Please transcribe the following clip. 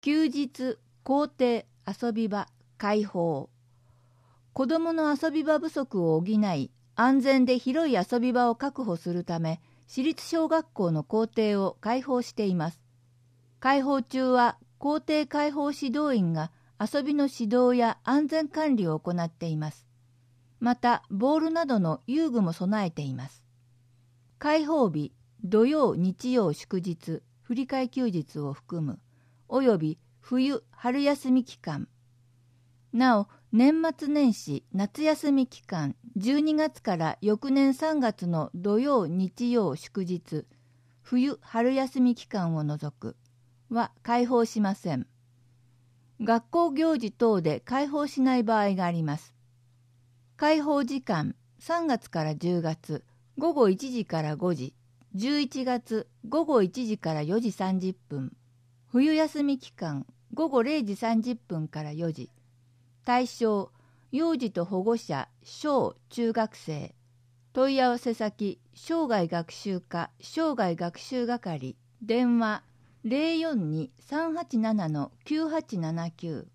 休日、校庭、遊び場、開放。子どもの遊び場不足を補い、安全で広い遊び場を確保するため、私立小学校の校庭を開放しています。開放中は、校庭開放指導員が遊びの指導や安全管理を行っています。また、ボールなどの遊具も備えています。開放日、土曜、日曜、祝日、振り替え休日を含む、および冬・春休み期間。なお、年末年始・夏休み期間、12月から翌年3月の土曜・日曜・祝日、冬・春休み期間を除くは開放しません。学校行事等で開放しない場合があります。開放時間、3月から10月、午後1時から5時、11月、午後1時から4時30分、冬休み期間、午後0時30分から4時、対象、幼児と保護者、小・中学生、問い合わせ先、生涯学習課、生涯学習係、電話、042-387-9879